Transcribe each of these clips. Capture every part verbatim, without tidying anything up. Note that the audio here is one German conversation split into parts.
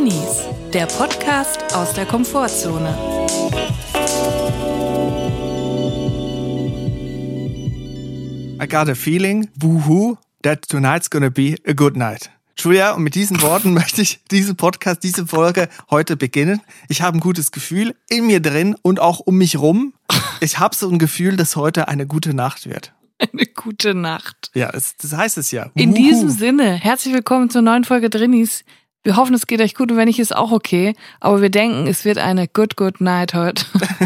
Drinnies, der Podcast aus der Komfortzone. I got a feeling, woohoo, that tonight's gonna be a good night. Julia, und mit diesen Worten möchte ich diesen Podcast, diese Folge heute beginnen. Ich habe ein gutes Gefühl in mir drin und auch um mich rum. Ich habe so ein Gefühl, dass heute eine gute Nacht wird. Eine gute Nacht. Ja, es, das heißt es ja. In Wuhu. diesem Sinne, herzlich willkommen zur neuen Folge Drinnies. Wir hoffen, es geht euch gut und wenn nicht, ist auch okay. Aber wir denken, es wird eine good, good night heute.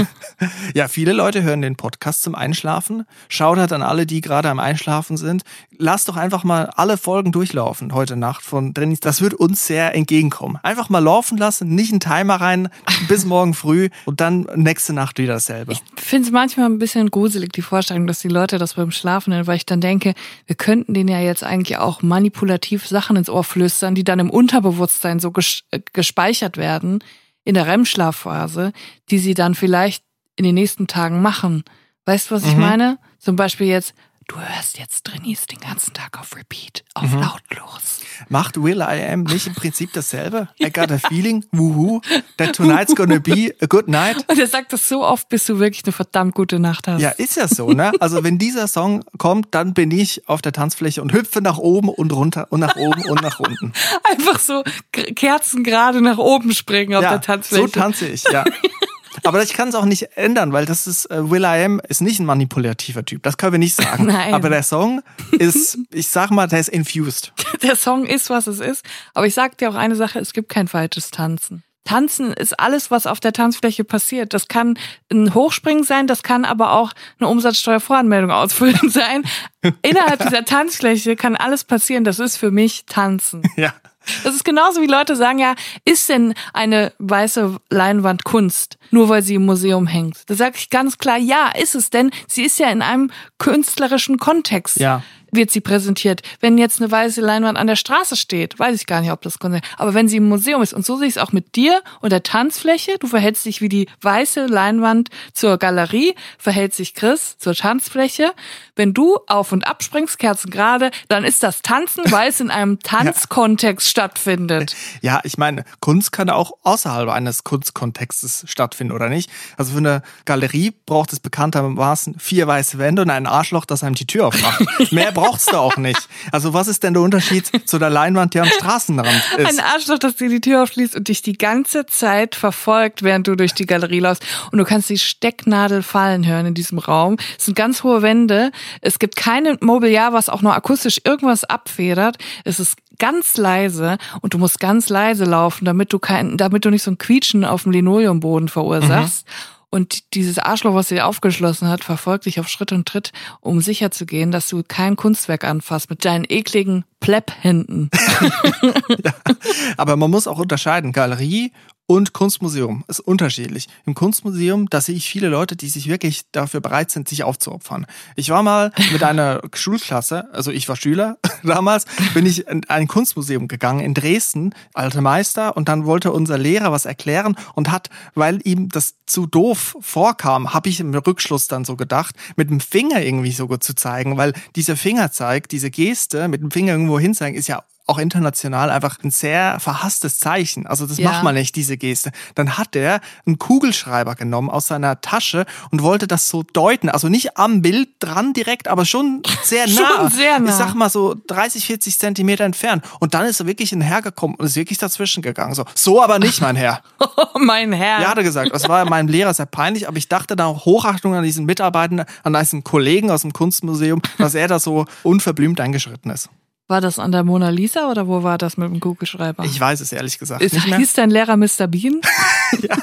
Ja, viele Leute hören den Podcast zum Einschlafen. Shoutout an alle, die gerade am Einschlafen sind. Lasst doch einfach mal alle Folgen durchlaufen heute Nacht von Drinnies. Das wird uns sehr entgegenkommen. Einfach mal laufen lassen, nicht einen Timer rein bis morgen früh und dann nächste Nacht wieder dasselbe. Ich finde es manchmal ein bisschen gruselig, die Vorstellung, dass die Leute das beim Schlafen nennen, weil ich dann denke, wir könnten denen ja jetzt eigentlich auch manipulativ Sachen ins Ohr flüstern, die dann im Unterbewusstsein so ges- gespeichert werden in der R E M-Schlafphase, die sie dann vielleicht in den nächsten Tagen machen. Weißt du, was ich Mhm. meine? Zum Beispiel jetzt, du hörst jetzt Drinnies den ganzen Tag auf Repeat, auf Mhm. lautlos. Macht Will I Am nicht im Prinzip dasselbe? I got a feeling, woohoo, that tonight's gonna be a good night. Und er sagt das so oft, bis du wirklich eine verdammt gute Nacht hast. Ja, ist ja so, ne? Also wenn dieser Song kommt, dann bin ich auf der Tanzfläche und hüpfe nach oben und runter und nach oben und nach unten. Einfach so k- Kerzen gerade nach oben springen auf ja, der Tanzfläche. so tanze ich, ja. Aber ich kann es auch nicht ändern, weil das ist, äh, Will I Am ist nicht ein manipulativer Typ. Das können wir nicht sagen. Nein. Aber der Song ist, ich sag mal, der ist infused. Der Song ist, was es ist. Aber ich sag dir auch eine Sache, es gibt kein falsches Tanzen. Tanzen ist alles, was auf der Tanzfläche passiert. Das kann ein Hochspringen sein, das kann aber auch eine Umsatzsteuervoranmeldung ausfüllen sein. Innerhalb dieser Tanzfläche kann alles passieren. Das ist für mich Tanzen. Ja. Das ist genauso wie Leute sagen, ja, ist denn eine weiße Leinwand Kunst, nur weil sie im Museum hängt? Da sage ich ganz klar, ja, ist es, denn sie ist ja in einem künstlerischen Kontext. Ja. Wird sie präsentiert. Wenn jetzt eine weiße Leinwand an der Straße steht, weiß ich gar nicht, ob das Kunst ist, aber wenn sie im Museum ist, und so sehe ich es auch mit dir und der Tanzfläche, du verhältst dich wie die weiße Leinwand zur Galerie, verhält sich Chris zur Tanzfläche. Wenn du auf und ab springst, Kerzen gerade, dann ist das Tanzen, weil es in einem Tanzkontext stattfindet. Ja, ich meine, Kunst kann auch außerhalb eines Kunstkontextes stattfinden, oder nicht? Also für eine Galerie braucht es bekanntermaßen vier weiße Wände und ein Arschloch, das einem die Tür aufmacht. Mehr brauchst du auch nicht. Also was ist denn der Unterschied zu der Leinwand, die am Straßenrand ist? Ein Arschloch, das dir die Tür aufschließt und dich die ganze Zeit verfolgt, während du durch die Galerie läufst. Und du kannst die Stecknadel fallen hören in diesem Raum. Es sind ganz hohe Wände. Es gibt kein Mobiliar, was auch nur akustisch irgendwas abfedert. Es ist ganz leise und du musst ganz leise laufen, damit du kein, damit du nicht so ein Quietschen auf dem Linoleumboden verursachst. Mhm. Und dieses Arschloch, was sie aufgeschlossen hat, verfolgt dich auf Schritt und Tritt, um sicher zu gehen, dass du kein Kunstwerk anfasst mit deinen ekligen Plepp-Händen. Ja, aber man muss auch unterscheiden, Galerie und Kunstmuseum ist unterschiedlich. Im Kunstmuseum, da sehe ich viele Leute, die sich wirklich dafür bereit sind, sich aufzuopfern. Ich war mal mit einer Schulklasse, also ich war Schüler damals, bin ich in ein Kunstmuseum gegangen in Dresden, alter Meister, und dann wollte unser Lehrer was erklären und hat, weil ihm das zu doof vorkam, habe ich im Rückschluss dann so gedacht, mit dem Finger irgendwie so gut zu zeigen, weil dieser Fingerzeig, diese Geste, mit dem Finger irgendwo hinzeigen, ist ja auch international einfach ein sehr verhasstes Zeichen. Also das Ja. macht man nicht, diese Geste. Dann hat er einen Kugelschreiber genommen aus seiner Tasche und wollte das so deuten. Also nicht am Bild dran direkt, aber schon sehr nah. Schon sehr nah. Ich sag mal so dreißig, vierzig Zentimeter entfernt. Und dann ist er wirklich ein Herr gekommen und ist wirklich dazwischen gegangen. So, so aber nicht, mein Herr. Oh, mein Herr. Ja, hat er gesagt. Das war meinem Lehrer sehr peinlich, aber ich dachte da auch Hochachtung an diesen Mitarbeitenden, an diesen Kollegen aus dem Kunstmuseum, dass er da so unverblümt eingeschritten ist. War das an der Mona Lisa oder wo war das mit dem Kugelschreiber? Ich weiß es ehrlich gesagt Ist, nicht mehr. hieß dein Lehrer Mister Bean? Ja.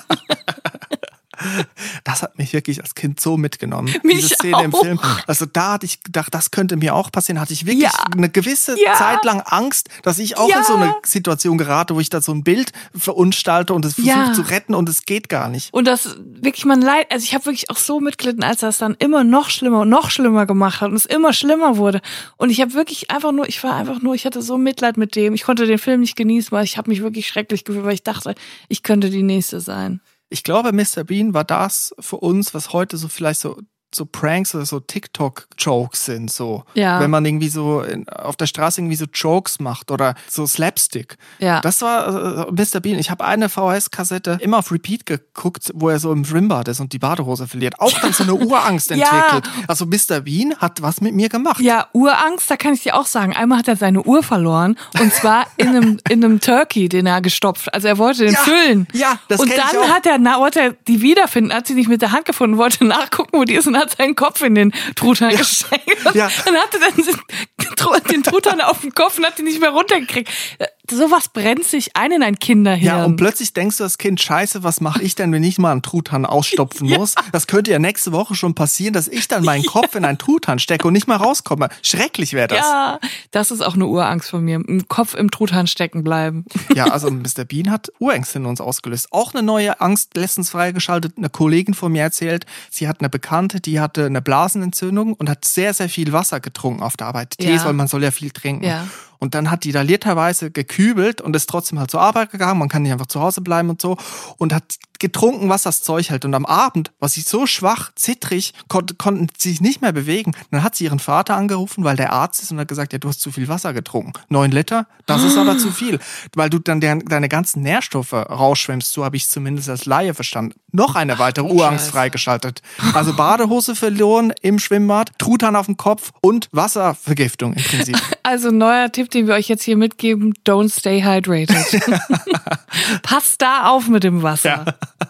Das hat mich wirklich als Kind so mitgenommen. Mich diese Szene im auch. Film. Also da hatte ich gedacht, das könnte mir auch passieren. Hatte ich wirklich Ja. eine gewisse Ja. Zeit lang Angst, dass ich auch Ja. in so eine Situation gerate, wo ich da so ein Bild verunstalte und es versuche Ja. zu retten und es geht gar nicht. Und das wirklich man leid, also ich habe wirklich auch so mitgelitten, als er es dann immer noch schlimmer und noch schlimmer gemacht hat und es immer schlimmer wurde. Und ich habe wirklich einfach nur, ich war einfach nur, ich hatte so Mitleid mit dem. Ich konnte den Film nicht genießen, weil ich habe mich wirklich schrecklich gefühlt, weil ich dachte, ich könnte die Nächste sein. Ich glaube, Mister Bean war das für uns, was heute so vielleicht so so Pranks oder so TikTok-Jokes sind, so. Ja. Wenn man irgendwie so in, auf der Straße irgendwie so Jokes macht oder so Slapstick. Ja. Das war äh, Mister Bean. Ich habe eine V H S-Kassette immer auf Repeat geguckt, wo er so im Schwimmbad ist und die Badehose verliert. Auch dann so eine Urangst entwickelt. Ja. Also Mister Bean hat was mit mir gemacht. Ja, Urangst, da kann ich dir auch sagen. Einmal hat er seine Uhr verloren und zwar in einem, in einem Turkey, den er gestopft. Also er wollte den Ja, füllen. ja, das Und kenn ich dann auch. hat er, na, wollte er die wiederfinden, hat sie nicht mit der Hand gefunden, wollte nachgucken, wo die ist und hat seinen Kopf in den Truthahn ja. gesteckt. Und Ja. dann hatte er den, den Truthahn auf dem Kopf und hat ihn nicht mehr runtergekriegt. Sowas brennt sich ein in ein Kinderhirn. Ja, und plötzlich denkst du als Kind, scheiße, was mache ich denn, wenn ich mal einen Truthahn ausstopfen Ja. muss? Das könnte ja nächste Woche schon passieren, dass ich dann meinen Kopf in einen Truthahn stecke und nicht mal rauskomme. Schrecklich wäre das. Ja, das ist auch eine Urangst von mir. Im Kopf im Truthahn stecken bleiben. Ja, also Mister Bean hat Urängste in uns ausgelöst. Auch eine neue Angst, letztens freigeschaltet. Eine Kollegin von mir erzählt, sie hat eine Bekannte, die hatte eine Blasenentzündung und hat sehr, sehr viel Wasser getrunken auf der Arbeit. Tees, Ja. weil man soll ja viel trinken. Ja. Und dann hat die da literweise gekübelt und ist trotzdem halt zur Arbeit gegangen. Man kann nicht einfach zu Hause bleiben und so. Und hat getrunken, was das Zeug hält. Und am Abend war sie so schwach, zittrig, kon- konnten sie sich nicht mehr bewegen. Dann hat sie ihren Vater angerufen, weil der Arzt ist und hat gesagt, ja, du hast zu viel Wasser getrunken. Neun Liter, das ist aber zu viel. Weil du dann de- deine ganzen Nährstoffe rausschwemmst. So habe ich es zumindest als Laie verstanden. Noch eine weitere Urangst Scheiße. freigeschaltet. Also Badehose verloren im Schwimmbad, Truthahn auf dem Kopf und Wasservergiftung im Prinzip. Also neuer Tipp, den wir euch jetzt hier mitgeben, don't stay hydrated. Passt da auf mit dem Wasser. Ja.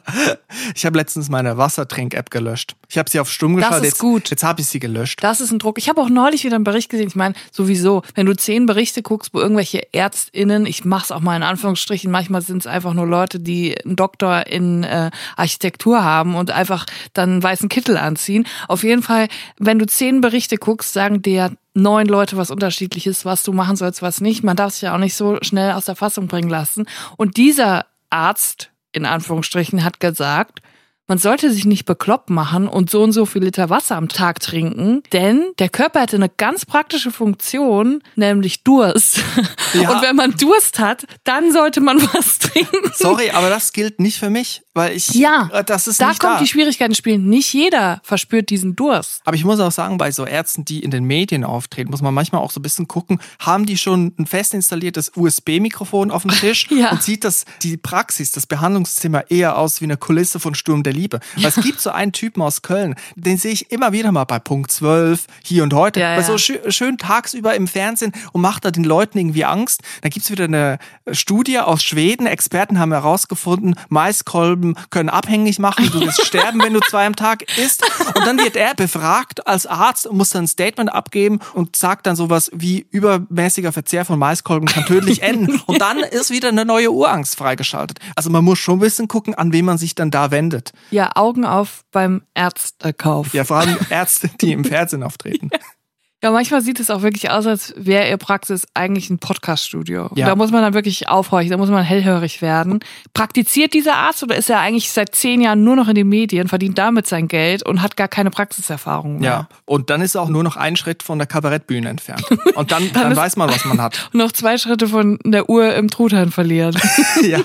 Ich habe letztens meine Wassertrink-App gelöscht. Ich habe sie auf stumm Das geschaltet. ist gut. Jetzt, jetzt habe ich sie gelöscht. Das ist ein Druck. Ich habe auch neulich wieder einen Bericht gesehen. Ich meine, sowieso, wenn du zehn Berichte guckst, wo irgendwelche ÄrztInnen, ich mach's auch mal in Anführungsstrichen, manchmal sind es einfach nur Leute, die einen Doktor in äh, Architektur haben und einfach dann einen weißen Kittel anziehen. Auf jeden Fall, wenn du zehn Berichte guckst, sagen dir neun Leute was Unterschiedliches, was du machen sollst, was nicht. Man darf sich ja auch nicht so schnell aus der Fassung bringen lassen. Und dieser Arzt, in Anführungsstrichen, hat gesagt, man sollte sich nicht bekloppt machen und so und so viel Liter Wasser am Tag trinken, denn der Körper hätte eine ganz praktische Funktion, nämlich Durst. Ja. Und wenn man Durst hat, dann sollte man was trinken. Sorry, aber das gilt nicht für mich, weil ich, Ja, äh, das ist da nicht kommt da. die Schwierigkeit ins Spiel. Nicht jeder verspürt diesen Durst. Aber ich muss auch sagen, bei so Ärzten, die in den Medien auftreten, muss man manchmal auch so ein bisschen gucken, haben die schon ein fest installiertes U S B-Mikrofon auf dem Tisch Ja. und sieht das, die Praxis, das Behandlungszimmer eher aus wie eine Kulisse von Sturm der Liebe. Weil es gibt so einen Typen aus Köln, den sehe ich immer wieder mal bei Punkt zwölf, hier und heute, Ja, bei ja. so schön, schön tagsüber im Fernsehen und macht da den Leuten irgendwie Angst. Dann gibt's wieder eine Studie aus Schweden, Experten haben herausgefunden, Maiskolben können abhängig machen, du wirst sterben, wenn du zwei am Tag isst. Und dann wird er befragt als Arzt und muss dann ein Statement abgeben und sagt dann sowas wie, übermäßiger Verzehr von Maiskolben kann tödlich enden. Und dann ist wieder eine neue Urangst freigeschaltet. Also man muss schon ein bisschen gucken, an wen man sich dann da wendet. Ja, Augen auf beim Ärztekauf. Ja, vor allem Ärzte, die im Fernsehen auftreten. Ja, manchmal sieht es auch wirklich aus, als wäre ihr Praxis eigentlich ein Podcaststudio. Ja. Da muss man dann wirklich aufhorchen, da muss man hellhörig werden. Praktiziert dieser Arzt oder ist er eigentlich seit zehn Jahren nur noch in den Medien, verdient damit sein Geld und hat gar keine Praxiserfahrung mehr? Ja, und dann ist er auch nur noch ein Schritt von der Kabarettbühne entfernt. Und dann, dann ist- weiß man, was man hat. Und noch zwei Schritte von der Uhr im Truthahn verlieren. Ja.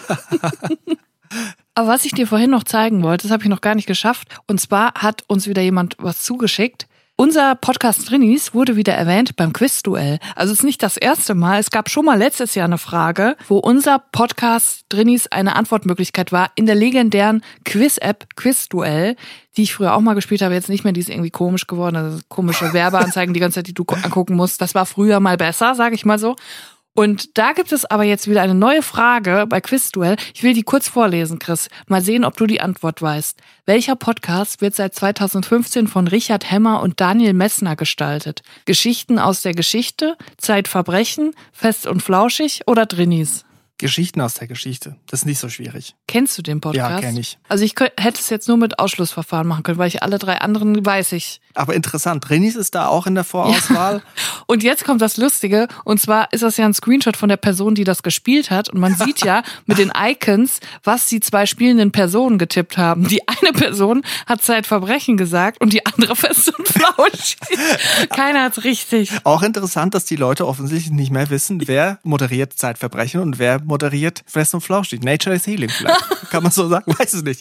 Aber was ich dir vorhin noch zeigen wollte, das habe ich noch gar nicht geschafft. Und zwar hat uns wieder jemand was zugeschickt. Unser Podcast Drinis wurde wieder erwähnt beim Quizduell. Also es ist nicht das erste Mal. Es gab schon mal letztes Jahr eine Frage, wo unser Podcast Drinis eine Antwortmöglichkeit war in der legendären Quiz-App Quizduell, die ich früher auch mal gespielt habe, jetzt nicht mehr. Die ist irgendwie komisch geworden. Also komische Werbeanzeigen die ganze Zeit, die du angucken musst. Das war früher mal besser, sage ich mal so. Und da gibt es aber jetzt wieder eine neue Frage bei Quizduell. Ich will die kurz vorlesen, Chris. Mal sehen, ob du die Antwort weißt. Welcher Podcast wird seit zweitausendfünfzehn von Richard Hemmer und Daniel Messner gestaltet? Geschichten aus der Geschichte, Zeitverbrechen, Fest und Flauschig oder Drinis? Geschichten aus der Geschichte. Das ist nicht so schwierig. Kennst du den Podcast? Ja, kenn ich. Also ich könnt, hätte es jetzt nur mit Ausschlussverfahren machen können, weil ich alle drei anderen weiß ich. Aber interessant, Drinis ist da auch in der Vorauswahl. Und jetzt kommt das Lustige, und zwar ist das ja ein Screenshot von der Person, die das gespielt hat. Und man sieht ja mit den Icons, was die zwei spielenden Personen getippt haben. Die eine Person hat Zeitverbrechen gesagt und die andere Fest und Flauschig. Keiner hat's richtig. Auch interessant, dass die Leute offensichtlich nicht mehr wissen, wer moderiert Zeitverbrechen und wer moderiert Fest und Flauschig. Nature is Healing vielleicht. Kann man so sagen? Weiß es nicht.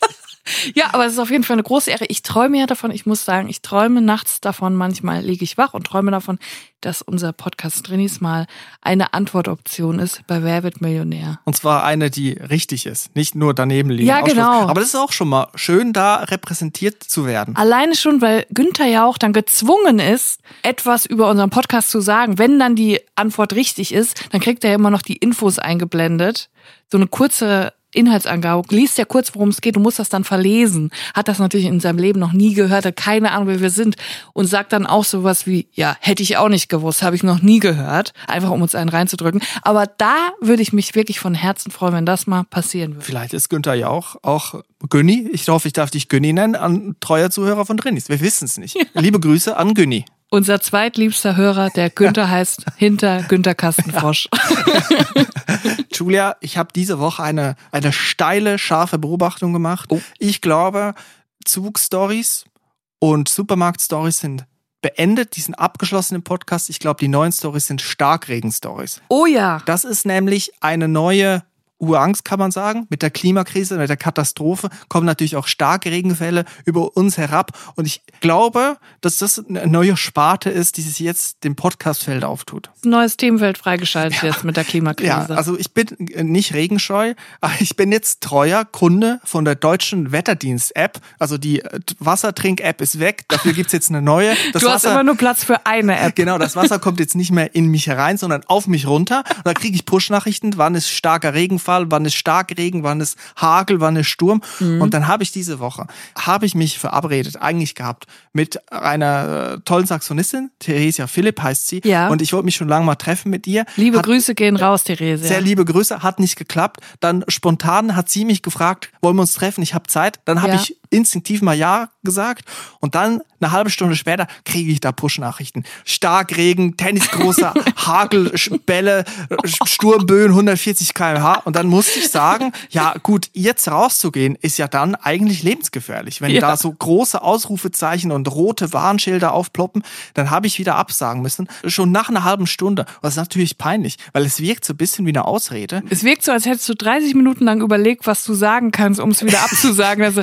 Ja, aber es ist auf jeden Fall eine große Ehre. Ich träume ja davon, ich muss sagen, ich träume nachts davon, manchmal liege ich wach und träume davon, dass unser Podcast Drinis mal eine Antwortoption ist bei Wer wird Millionär. Und zwar eine, die richtig ist, nicht nur daneben liegen. Ja, genau. Aber das ist auch schon mal schön, da repräsentiert zu werden. Alleine schon, weil Günther ja auch dann gezwungen ist, etwas über unseren Podcast zu sagen. Wenn dann die Antwort richtig ist, dann kriegt er ja immer noch die Infos eingeblendet. So eine kurze Inhaltsangabe, liest ja kurz, worum es geht, du musst das dann verlesen. Hat das natürlich in seinem Leben noch nie gehört, hat keine Ahnung, wer wir sind und sagt dann auch sowas wie, ja, hätte ich auch nicht gewusst, habe ich noch nie gehört, einfach um uns einen reinzudrücken. Aber da würde ich mich wirklich von Herzen freuen, wenn das mal passieren würde. Vielleicht ist Günther ja auch, auch Günni, ich hoffe, ich darf dich Günni nennen, ein treuer Zuhörer von Drinis. Wir wissen es nicht. Ja. Liebe Grüße an Günni. Unser zweitliebster Hörer, der Günther heißt hinter Günther Kastenfrosch. Ja. Julia, ich habe diese Woche eine, eine steile, scharfe Beobachtung gemacht. Oh. Ich glaube, Zugstories und Supermarktstories sind beendet, die sind abgeschlossen im Podcast. Ich glaube, die neuen Stories sind Starkregen-Stories. Oh ja. Das ist nämlich eine neue Urangst, kann man sagen. Mit der Klimakrise, mit der Katastrophe kommen natürlich auch starke Regenfälle über uns herab. Und ich glaube, dass das eine neue Sparte ist, die sich jetzt dem Podcastfeld auftut. Ein neues Themenfeld freigeschaltet ja. jetzt mit der Klimakrise. Ja, also ich bin nicht regenscheu, aber ich bin jetzt treuer Kunde von der deutschen Wetterdienst-App. Also die Wassertrink-App ist weg, dafür gibt's jetzt eine neue. Das du Wasser, hast immer nur Platz für eine App. Genau, das Wasser kommt jetzt nicht mehr in mich herein, sondern auf mich runter. Und da kriege ich Push-Nachrichten, wann ist starker Regenfall, wann ist Starkregen, wann ist Hagel, wann ist Sturm. Mhm. Und dann habe ich diese Woche, habe ich mich verabredet, eigentlich gehabt, mit einer äh, tollen Saxonistin, Theresia Philipp heißt sie. Ja. Und ich wollte mich schon lange mal treffen mit ihr. Liebe hat, Grüße gehen raus, Theresia. Sehr liebe Grüße, hat nicht geklappt. Dann spontan hat sie mich gefragt, wollen wir uns treffen, ich habe Zeit. Dann habe ja. ich instinktiv mal Ja gesagt. Und dann eine halbe Stunde später kriege ich da Push-Nachrichten. Starkregen, tennisgroßer Hagel, Bälle, Sturmböen, hundertvierzig Kilometer pro Stunde. Und dann musste ich sagen, ja gut, jetzt rauszugehen ist ja dann eigentlich lebensgefährlich. Wenn ja. da so große Ausrufezeichen und rote Warnschilder aufploppen, dann habe ich wieder absagen müssen. Schon nach einer halben Stunde. Und das ist natürlich peinlich, weil es wirkt so ein bisschen wie eine Ausrede. Es wirkt so, als hättest du dreißig Minuten lang überlegt, was du sagen kannst, um es wieder abzusagen. Also,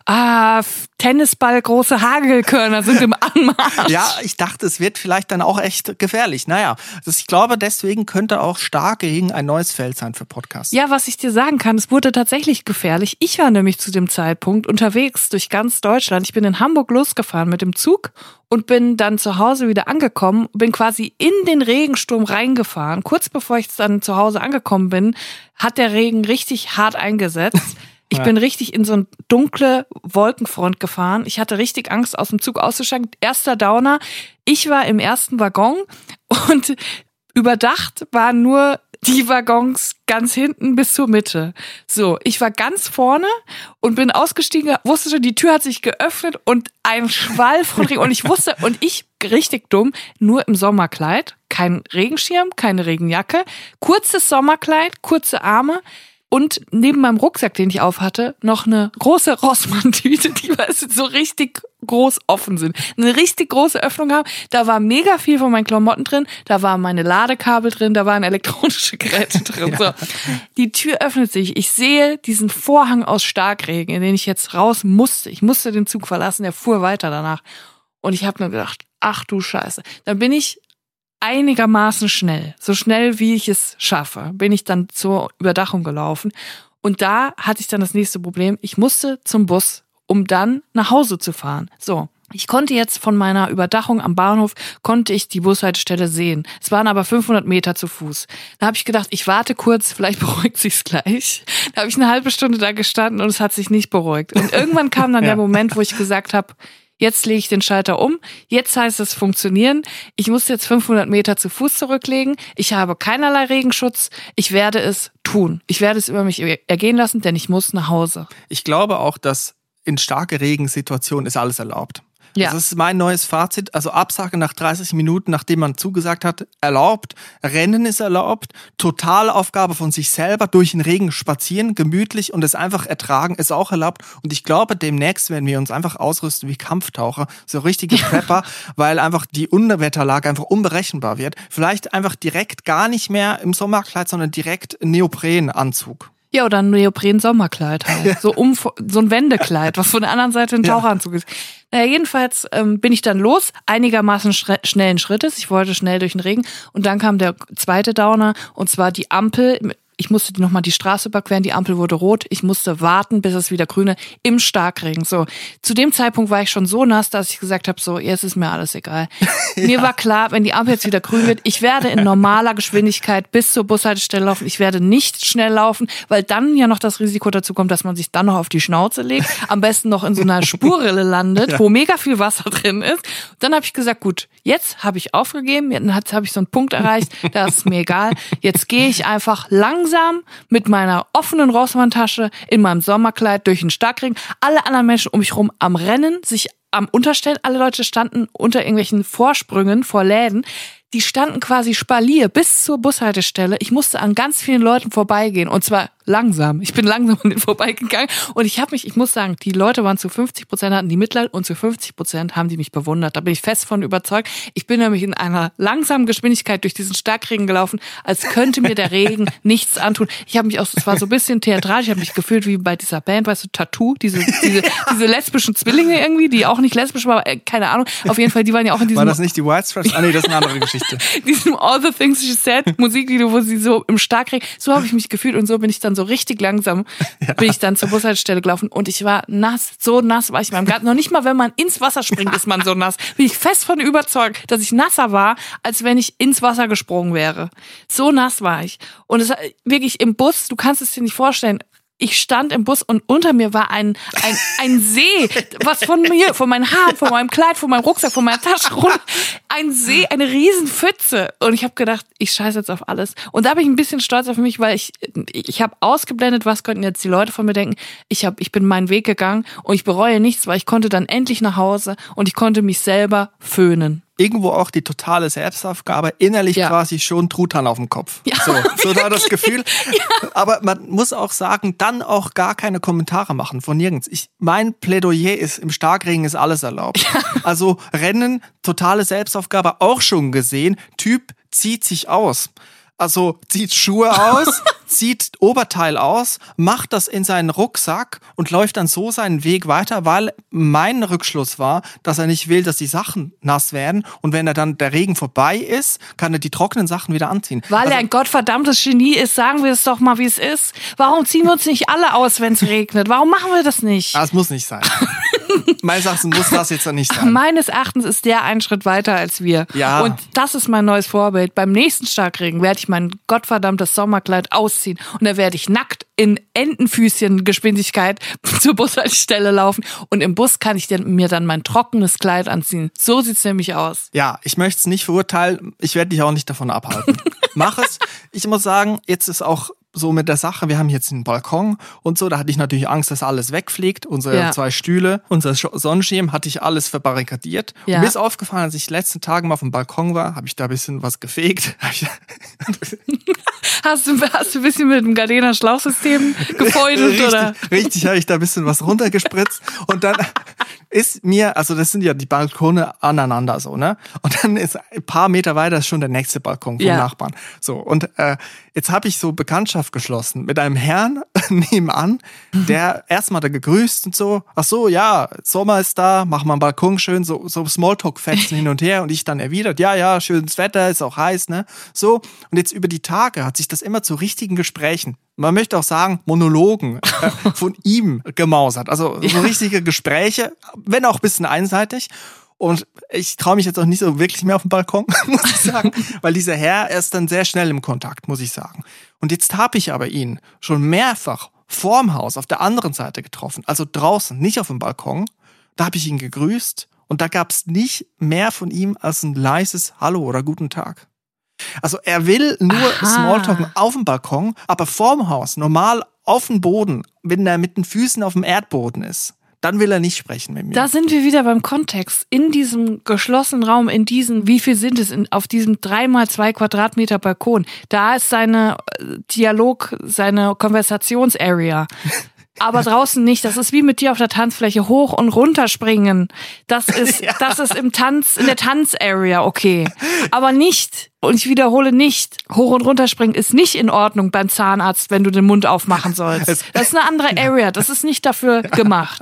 ah, Tennisball, große Hagelkörner sind im Anmarsch. Ja, ich dachte, es wird vielleicht dann auch echt gefährlich. Naja, also ich glaube, deswegen könnte auch Starkregen ein neues Feld sein für Podcasts. Ja, was ich dir sagen kann, es wurde tatsächlich gefährlich. Ich war nämlich zu dem Zeitpunkt unterwegs durch ganz Deutschland. Ich bin in Hamburg losgefahren mit dem Zug und bin dann zu Hause wieder angekommen, bin quasi in den Regensturm reingefahren. Kurz bevor ich dann zu Hause angekommen bin, hat der Regen richtig hart eingesetzt. Ich ja. bin richtig in so eine dunkle Wolkenfront gefahren. Ich hatte richtig Angst, aus dem Zug auszusteigen. Erster Downer. Ich war im ersten Waggon und überdacht waren nur die Waggons ganz hinten bis zur Mitte. So, ich war ganz vorne und bin ausgestiegen, wusste schon, die Tür hat sich geöffnet und ein Schwall von Regen. Und ich wusste, und ich, richtig dumm, nur im Sommerkleid, kein Regenschirm, keine Regenjacke, kurzes Sommerkleid, kurze Arme. Und neben meinem Rucksack, den ich auf hatte, noch eine große Rossmann-Tüte, die weißt du, so richtig groß offen sind. Eine richtig große Öffnung haben. Da war mega viel von meinen Klamotten drin. Da waren meine Ladekabel drin. Da waren elektronische Geräte drin. Ja. So. Die Tür öffnet sich. Ich sehe diesen Vorhang aus Starkregen, in den ich jetzt raus musste. Ich musste den Zug verlassen. Der fuhr weiter danach. Und ich habe mir gedacht, ach du Scheiße. Dann bin ich einigermaßen schnell, so schnell wie ich es schaffe, bin ich dann zur Überdachung gelaufen. Und da hatte ich dann das nächste Problem. Ich musste zum Bus, um dann nach Hause zu fahren. So, ich konnte jetzt von meiner Überdachung am Bahnhof, konnte ich die Bushaltestelle sehen. Es waren aber fünfhundert Meter zu Fuß. Da habe ich gedacht, ich warte kurz, vielleicht beruhigt sich's gleich. Da habe ich eine halbe Stunde da gestanden und es hat sich nicht beruhigt. Und irgendwann kam dann ja. der Moment, wo ich gesagt habe, jetzt lege ich den Schalter um, jetzt heißt es funktionieren. Ich muss jetzt fünfhundert Meter zu Fuß zurücklegen. Ich habe keinerlei Regenschutz. Ich werde es tun. Ich werde es über mich ergehen lassen, denn ich muss nach Hause. Ich glaube auch, dass in starke Regensituationen ist alles erlaubt. Ja. Das ist mein neues Fazit. Also Absage nach dreißig Minuten, nachdem man zugesagt hat, erlaubt. Rennen ist erlaubt. Totalaufgabe von sich selber, durch den Regen spazieren, gemütlich und es einfach ertragen, ist auch erlaubt. Und ich glaube, demnächst werden wir uns einfach ausrüsten wie Kampftaucher, so richtige Prepper, weil einfach die Unwetterlage einfach unberechenbar wird. Vielleicht einfach direkt gar nicht mehr im Sommerkleid, sondern direkt Neoprenanzug. Ja, oder ein Neopren-Sommerkleid halt. So, um, so ein Wendekleid, was von der anderen Seite ein Taucheranzug ist. Naja, jedenfalls ähm, bin ich dann los, einigermaßen schre- schnellen Schrittes. Ich wollte schnell durch den Regen. Und dann kam der zweite Downer, und zwar die Ampel. Ich musste nochmal die Straße überqueren, die Ampel wurde rot. Ich musste warten, bis es wieder grüne im Starkregen. So, zu dem Zeitpunkt war ich schon so nass, dass ich gesagt habe, so, jetzt ist mir alles egal. Ja. Mir war klar, wenn die Ampel jetzt wieder grün wird, ich werde in normaler Geschwindigkeit bis zur Bushaltestelle laufen. Ich werde nicht schnell laufen, weil dann ja noch das Risiko dazu kommt, dass man sich dann noch auf die Schnauze legt, am besten noch in so einer Spurrille landet, ja. wo mega viel Wasser drin ist. Dann habe ich gesagt, gut, jetzt habe ich aufgegeben, jetzt habe ich so einen Punkt erreicht, da ist mir egal. Jetzt gehe ich einfach langsam mit meiner offenen Rossmann-Tasche in meinem Sommerkleid durch den Starkregen. Alle anderen Menschen um mich rum am Rennen, sich am Unterstellen. Alle Leute standen unter irgendwelchen Vorsprüngen vor Läden. Die standen quasi Spalier bis zur Bushaltestelle. Ich musste an ganz vielen Leuten vorbeigehen, und zwar langsam. Ich bin langsam an denen vorbeigegangen, und ich habe mich, ich muss sagen, die Leute waren zu fünfzig Prozent hatten die Mitleid, und zu fünfzig Prozent haben die mich bewundert. Da bin ich fest von überzeugt. Ich bin nämlich in einer langsamen Geschwindigkeit durch diesen Starkregen gelaufen, als könnte mir der Regen nichts antun. Ich habe mich auch, es war so ein bisschen theatralisch, ich habe mich gefühlt wie bei dieser Band, weißt du, Tattoo, diese diese diese lesbischen Zwillinge irgendwie, die auch nicht lesbisch waren, äh, keine Ahnung. Auf jeden Fall, die waren ja auch in diesem... War das nicht die White Stripes? Ah nee, das ist eine andere Geschichte. Diesem All the Things She Said Musikvideo, wo sie so im Starkregen, so habe ich mich gefühlt, und so bin ich dann so richtig langsam, ja. bin ich dann zur Bushaltestelle gelaufen, und ich war nass, so nass war ich in meinem Garten. Noch nicht mal, wenn man ins Wasser springt, ist man so nass. Bin ich fest von überzeugt, dass ich nasser war, als wenn ich ins Wasser gesprungen wäre. So nass war ich. Und es wirklich im Bus, du kannst es dir nicht vorstellen, ich stand im Bus, und unter mir war ein, ein, ein See, was von mir, von meinen Haaren, von meinem Kleid, von meinem Rucksack, von meiner Tasche runter, ein See, eine Riesenpfütze. Und ich habe gedacht, ich scheiße jetzt auf alles. Und da bin ich ein bisschen stolz auf mich, weil ich, ich habe ausgeblendet, was könnten jetzt die Leute von mir denken. Ich hab, ich bin meinen Weg gegangen, und ich bereue nichts, weil ich konnte dann endlich nach Hause, und ich konnte mich selber föhnen. Irgendwo auch die totale Selbstaufgabe, innerlich ja. quasi schon Truthahn auf dem Kopf. Ja, so, so war das Gefühl. Ja. Aber man muss auch sagen, dann auch gar keine Kommentare machen, von nirgends. Ich, mein Plädoyer ist, im Starkregen ist alles erlaubt. Ja. Also Rennen, totale Selbstaufgabe, auch schon gesehen. Typ zieht sich aus. Also zieht Schuhe aus, zieht Oberteil aus, macht das in seinen Rucksack und läuft dann so seinen Weg weiter, weil mein Rückschluss war, dass er nicht will, dass die Sachen nass werden, und wenn er dann der Regen vorbei ist, kann er die trockenen Sachen wieder anziehen. Weil also, er ein gottverdammtes Genie ist, sagen wir es doch mal, wie es ist. Warum ziehen wir uns nicht alle aus, wenn es regnet? Warum machen wir das nicht? Das muss nicht sein. Meines Erachtens muss das jetzt dann nicht sein. Meines Erachtens ist der einen Schritt weiter als wir. Ja. Und das ist mein neues Vorbild. Beim nächsten Starkregen werde ich mein gottverdammtes Sommerkleid ausziehen, und da werde ich nackt in Entenfüßchen-Geschwindigkeit zur Bushaltestelle laufen, und im Bus kann ich mir dann mein trockenes Kleid anziehen. So sieht's nämlich aus. Ja, ich möchte es nicht verurteilen. Ich werde dich auch nicht davon abhalten. Mach es. Ich muss sagen, jetzt ist auch so mit der Sache, wir haben jetzt einen Balkon und so, da hatte ich natürlich Angst, dass alles wegfliegt. Unsere ja. zwei Stühle, unser Sonnenschirm, hatte ich alles verbarrikadiert. Ja. Und mir ist aufgefallen, als ich die letzten Tage mal auf dem Balkon war, habe ich da ein bisschen was gefegt. Hast du, hast du ein bisschen mit dem Gardena Schlauchsystem gefeudelt, richtig, oder? Richtig, habe ich da ein bisschen was runtergespritzt, und dann ist mir, also das sind ja die Balkone aneinander so, ne? Und dann ist ein paar Meter weiter ist schon der nächste Balkon vom ja. Nachbarn. So, und äh, jetzt habe ich so Bekanntschaft geschlossen mit einem Herrn nebenan, der erstmal da gegrüßt und so. Ach so, ja, Sommer ist da, mach mal einen Balkon schön, so, so Smalltalk-Fetzen hin und her, und ich dann erwidert, ja, ja, schönes Wetter, ist auch heiß, ne? So, und jetzt über die Tage hat sich das immer zu richtigen Gesprächen, man möchte auch sagen, Monologen äh, von ihm gemausert. Also so richtige Gespräche, wenn auch ein bisschen einseitig. Und ich traue mich jetzt auch nicht so wirklich mehr auf den Balkon, muss ich sagen, weil dieser Herr, er ist dann sehr schnell im Kontakt, muss ich sagen. Und jetzt habe ich aber ihn schon mehrfach vorm Haus auf der anderen Seite getroffen, also draußen, nicht auf dem Balkon. Da habe ich ihn gegrüßt, und da gab es nicht mehr von ihm als ein leises Hallo oder Guten Tag. Also er will nur Aha. Smalltalken auf dem Balkon, aber vorm Haus, normal auf dem Boden, wenn er mit den Füßen auf dem Erdboden ist, dann will er nicht sprechen mit mir. Da sind wir wieder beim Kontext. In diesem geschlossenen Raum, in diesem, wie viel sind es, in, auf diesem drei mal zwei Quadratmeter Balkon, da ist seine Dialog, seine Konversationsarea. Aber draußen nicht. Das ist wie mit dir auf der Tanzfläche. Hoch und runter springen. Das ist, Ja. das ist im Tanz, in der Tanzarea okay. Aber nicht, und ich wiederhole nicht, hoch und runter springen ist nicht in Ordnung beim Zahnarzt, wenn du den Mund aufmachen sollst. Es- Das ist eine andere Area. Das ist nicht dafür gemacht.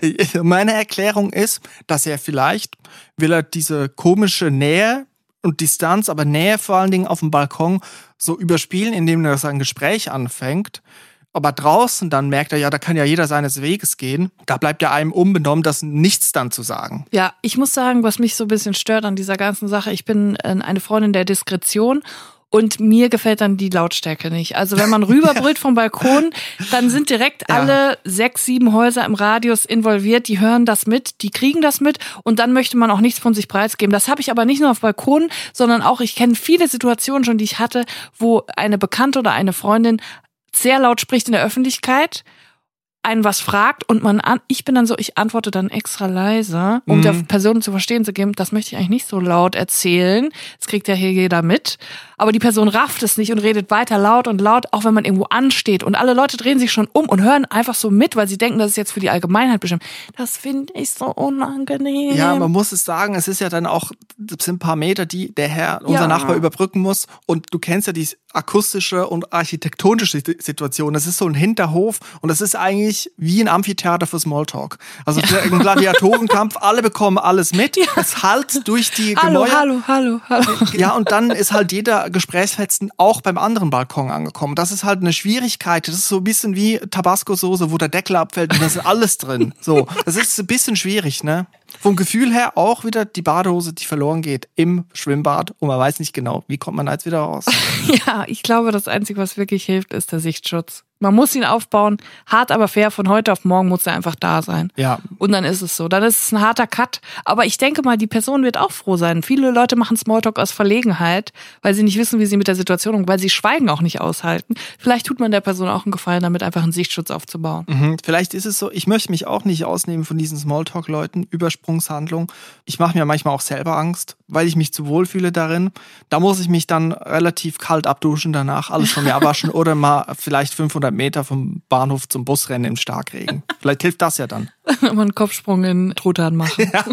Meine Erklärung ist, dass er vielleicht, will er diese komische Nähe und Distanz, aber Nähe vor allen Dingen auf dem Balkon so überspielen, indem er sein Gespräch anfängt. Aber draußen dann merkt er, ja, da kann ja jeder seines Weges gehen. Da bleibt ja einem unbenommen, das nichts dann zu sagen. Ja, ich muss sagen, was mich so ein bisschen stört an dieser ganzen Sache, ich bin äh, eine Freundin der Diskretion und mir gefällt dann die Lautstärke nicht. Also wenn man rüberbrüllt vom Balkon, dann sind direkt Ja. alle sechs, sieben Häuser im Radius involviert, die hören das mit, die kriegen das mit und dann möchte man auch nichts von sich preisgeben. Das habe ich aber nicht nur auf Balkonen, sondern auch, ich kenne viele Situationen schon, die ich hatte, wo eine Bekannte oder eine Freundin sehr laut spricht in der Öffentlichkeit, einen was fragt und man an, ich bin dann so, ich antworte dann extra leise, um Mhm. der Person zu verstehen zu geben, das möchte ich eigentlich nicht so laut erzählen. Das kriegt ja hier jeder mit. Aber die Person rafft es nicht und redet weiter laut und laut, auch wenn man irgendwo ansteht. Und alle Leute drehen sich schon um und hören einfach so mit, weil sie denken, das ist jetzt für die Allgemeinheit bestimmt. Das finde ich so unangenehm. Ja, man muss es sagen, es ist ja dann auch, es sind ein paar Meter, die der Herr, unser Ja. Nachbar, überbrücken muss. Und du kennst ja die akustische und architektonische Situation. Das ist so ein Hinterhof und das ist eigentlich wie ein Amphitheater für Smalltalk. Also für einen Gladiatorenkampf, alle bekommen alles mit. Es hallt durch die hallo, Gemäuer. hallo, hallo, hallo. Ja, und dann ist halt jeder Gesprächsfetzen auch beim anderen Balkon angekommen. Das ist halt eine Schwierigkeit. Das ist so ein bisschen wie Tabasco-Soße, wo der Deckel abfällt und da ist alles drin. So, das ist ein bisschen schwierig, ne? Vom Gefühl her auch wieder die Badehose, die verloren geht im Schwimmbad und man weiß nicht genau, wie kommt man da jetzt wieder raus. Ja, ich glaube, das Einzige, was wirklich hilft, ist der Sichtschutz. Man muss ihn aufbauen, hart aber fair, von heute auf morgen muss er einfach da sein. Ja. Und dann ist es so. Dann ist es ein harter Cut. Aber ich denke mal, die Person wird auch froh sein. Viele Leute machen Smalltalk aus Verlegenheit, weil sie nicht wissen, wie sie mit der Situation umgehen, weil sie Schweigen auch nicht aushalten. Vielleicht tut man der Person auch einen Gefallen, damit einfach einen Sichtschutz aufzubauen. Mhm. Vielleicht ist es so, ich möchte mich auch nicht ausnehmen von diesen Smalltalk-Leuten, Übersprungshandlung. Ich mache mir manchmal auch selber Angst, weil ich mich zu wohl fühle darin. Da muss ich mich dann relativ kalt abduschen danach, alles von mir abwaschen oder mal vielleicht fünfhundert Meter vom Bahnhof zum Bus rennen im Starkregen. Vielleicht hilft das ja dann. Mal einen Kopfsprung in Truthahn machen. Ja.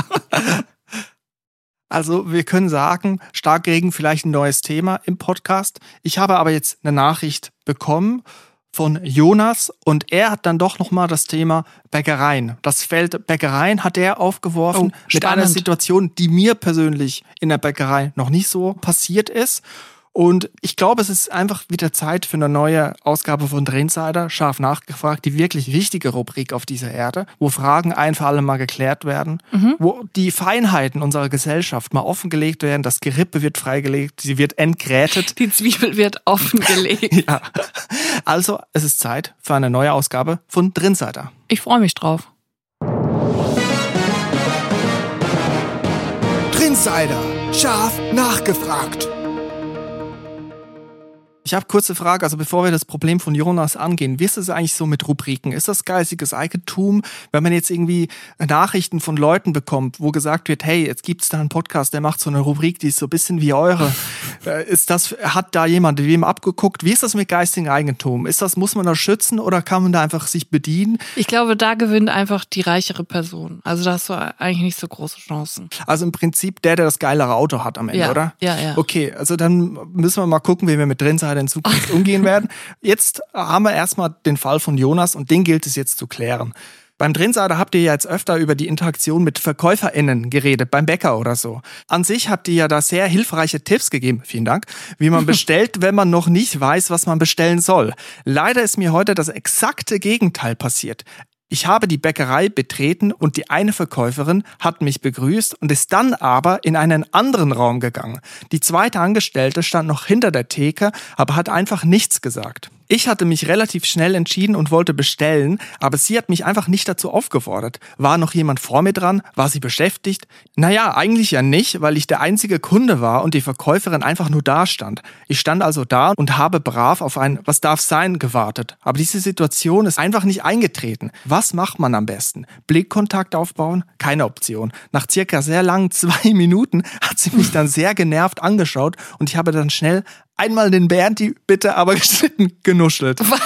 Also wir können sagen, Starkregen vielleicht ein neues Thema im Podcast. Ich habe aber jetzt eine Nachricht bekommen von Jonas und er hat dann doch nochmal das Thema Bäckereien. Das Feld Bäckereien hat er aufgeworfen Oh, mit einer spannend. Situation, die mir persönlich in der Bäckerei noch nicht so passiert ist. Und ich glaube, es ist einfach wieder Zeit für eine neue Ausgabe von Drinsider, scharf nachgefragt, die wirklich wichtige Rubrik auf dieser Erde, wo Fragen ein für alle Mal geklärt werden, Mhm. wo die Feinheiten unserer Gesellschaft mal offengelegt werden, das Gerippe wird freigelegt, sie wird entgrätet. Die Zwiebel wird offengelegt. Ja. Also, es ist Zeit für eine neue Ausgabe von Drinsider. Ich freue mich drauf. Drinsider, scharf nachgefragt. Ich habe kurze Frage, also bevor wir das Problem von Jonas angehen, wie ist es eigentlich so mit Rubriken? Ist das geistiges Eigentum, wenn man jetzt irgendwie Nachrichten von Leuten bekommt, wo gesagt wird, hey, jetzt gibt's da einen Podcast, der macht so eine Rubrik, die ist so ein bisschen wie eure. Äh, Ist das, hat da jemand wem abgeguckt? Wie ist das mit geistigem Eigentum? Ist das, muss man das schützen oder kann man da einfach sich bedienen? Ich glaube, da gewinnt einfach die reichere Person. Also da hast du eigentlich nicht so große Chancen. Also im Prinzip der, der das geilere Auto hat am Ende, Ja, oder? ja, ja. Okay, also dann müssen wir mal gucken, wie wir mit Drinsider in Zukunft umgehen werden. Jetzt haben wir erstmal den Fall von Jonas und den gilt es jetzt zu klären. Beim Drinsider habt ihr ja jetzt öfter über die Interaktion mit VerkäuferInnen geredet, beim Bäcker oder so. An sich habt ihr ja da sehr hilfreiche Tipps gegeben, vielen Dank, wie man bestellt, wenn man noch nicht weiß, was man bestellen soll. Leider ist mir heute das exakte Gegenteil passiert. Ich habe die Bäckerei betreten und die eine Verkäuferin hat mich begrüßt und ist dann aber in einen anderen Raum gegangen. Die zweite Angestellte stand noch hinter der Theke, aber hat einfach nichts gesagt. Ich hatte mich relativ schnell entschieden und wollte bestellen, aber sie hat mich einfach nicht dazu aufgefordert. War noch jemand vor mir dran? War sie beschäftigt? Naja, eigentlich ja nicht, weil ich der einzige Kunde war und die Verkäuferin einfach nur da stand. Ich stand also da und habe brav auf ein "Was darf sein" gewartet. Aber diese Situation ist einfach nicht eingetreten. Was macht man am besten? Blickkontakt aufbauen? Keine Option. Nach circa sehr langen zwei Minuten hat sie mich dann sehr genervt angeschaut und ich habe dann schnell einmal den Berndi bitte aber geschnitten genuschelt. Was?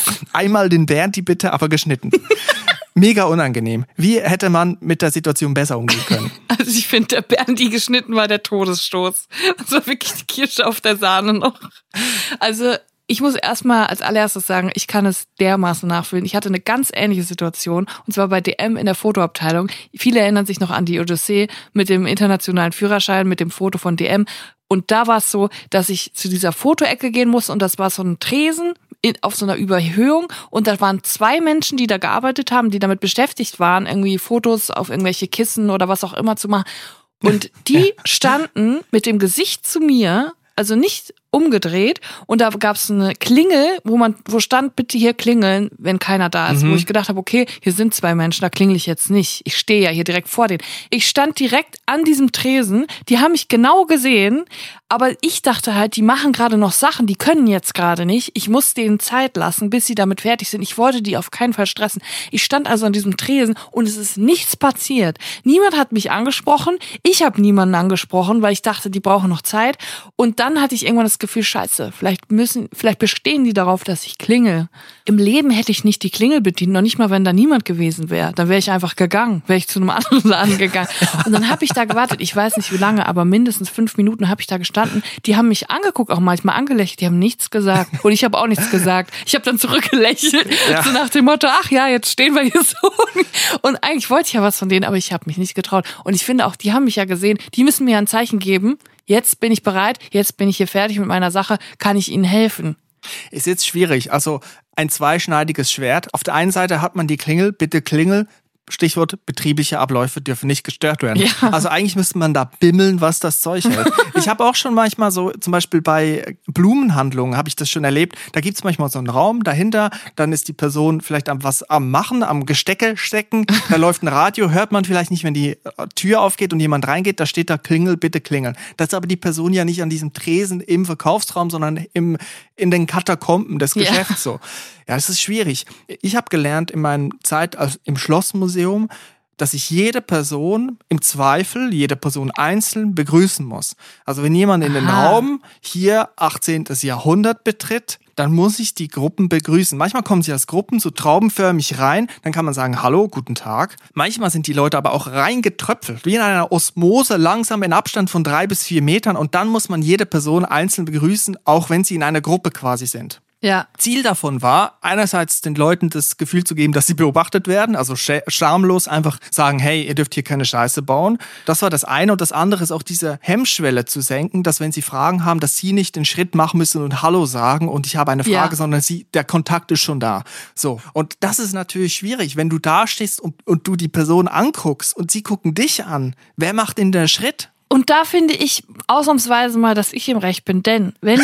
Einmal den Berndi bitte, aber geschnitten. Mega unangenehm. Wie hätte man mit der Situation besser umgehen können? Also ich finde, der Berndi geschnitten war der Todesstoß. Das war wirklich die Kirsche auf der Sahne noch. Also ich muss erstmal als allererstes sagen, ich kann es dermaßen nachfühlen. Ich hatte eine ganz ähnliche Situation, und zwar bei D M in der Fotoabteilung. Viele erinnern sich noch an die Odyssee mit dem internationalen Führerschein, mit dem Foto von D M. Und da war es so, dass ich zu dieser Fotoecke gehen musste, und das war so ein Tresen in, auf so einer Überhöhung, und da waren zwei Menschen, die da gearbeitet haben, die damit beschäftigt waren, irgendwie Fotos auf irgendwelche Kissen oder was auch immer zu machen. Und die standen mit dem Gesicht zu mir, also nicht umgedreht, und da gab es eine Klingel, wo man, wo stand, bitte hier klingeln, wenn keiner da ist. Mhm. Wo ich gedacht habe, okay, hier sind zwei Menschen, da klingel ich jetzt nicht. Ich stehe ja hier direkt vor denen. Ich stand direkt an diesem Tresen, die haben mich genau gesehen, aber ich dachte halt, die machen gerade noch Sachen, die können jetzt gerade nicht. Ich muss denen Zeit lassen, bis sie damit fertig sind. Ich wollte die auf keinen Fall stressen. Ich stand also an diesem Tresen und es ist nichts passiert. Niemand hat mich angesprochen. Ich habe niemanden angesprochen, weil ich dachte, die brauchen noch Zeit. Und dann hatte ich irgendwann das Gefühl, scheiße, vielleicht müssen, vielleicht bestehen die darauf, dass ich klingel. Im Leben hätte ich nicht die Klingel bedient, noch nicht mal, wenn da niemand gewesen wäre. Dann wäre ich einfach gegangen, wäre ich zu einem anderen Laden gegangen. Und dann habe ich da gewartet, ich weiß nicht wie lange, aber mindestens fünf Minuten habe ich da gestanden. Die haben mich angeguckt, auch manchmal angelächelt, die haben nichts gesagt. Und ich habe auch nichts gesagt. Ich habe dann zurückgelächelt, ja. So nach dem Motto, ach ja, jetzt stehen wir hier so. Und eigentlich wollte ich ja was von denen, aber ich habe mich nicht getraut. Und ich finde auch, die haben mich ja gesehen, die müssen mir ein Zeichen geben, jetzt bin ich bereit, jetzt bin ich hier fertig mit meiner Sache, kann ich ihnen helfen? Ist jetzt schwierig, also ein zweischneidiges Schwert. Auf der einen Seite hat man die Klingel, bitte Klingel, Stichwort, betriebliche Abläufe dürfen nicht gestört werden. Ja. Also eigentlich müsste man da bimmeln, was das Zeug hält. Ich habe auch schon manchmal so, zum Beispiel bei Blumenhandlungen habe ich das schon erlebt, da gibt's manchmal so einen Raum dahinter, dann ist die Person vielleicht am was am Machen, am Gestecke stecken, da läuft ein Radio, hört man vielleicht nicht, wenn die Tür aufgeht und jemand reingeht, da steht da Klingel, bitte klingeln. Das ist aber die Person ja nicht an diesem Tresen im Verkaufsraum, sondern im, in den Katakomben des Geschäfts. Ja. So. Ja, das ist schwierig. Ich habe gelernt in meiner Zeit als, im Schlossmuseum, dass ich jede Person im Zweifel, jede Person einzeln begrüßen muss. Also wenn jemand in den Aha. Raum hier achtzehnten Jahrhundert betritt, dann muss ich die Gruppen begrüßen. Manchmal kommen sie als Gruppen so traubenförmig rein, dann kann man sagen, hallo, guten Tag. Manchmal sind die Leute aber auch reingetröpfelt, wie in einer Osmose, langsam in Abstand von drei bis vier Metern, und dann muss man jede Person einzeln begrüßen, auch wenn sie in einer Gruppe quasi sind. Ja. Ziel davon war, einerseits den Leuten das Gefühl zu geben, dass sie beobachtet werden, also schamlos einfach sagen, hey, ihr dürft hier keine Scheiße bauen. Das war das eine, und das andere ist auch diese Hemmschwelle zu senken, dass wenn sie Fragen haben, dass sie nicht den Schritt machen müssen und Hallo sagen und ich habe eine Frage, ja. sondern sie, der Kontakt ist schon da. So. Und das ist natürlich schwierig, wenn du da stehst und, und du die Person anguckst und sie gucken dich an. Wer macht denn den Schritt? Und da finde ich ausnahmsweise mal, dass ich im Recht bin, denn wenn,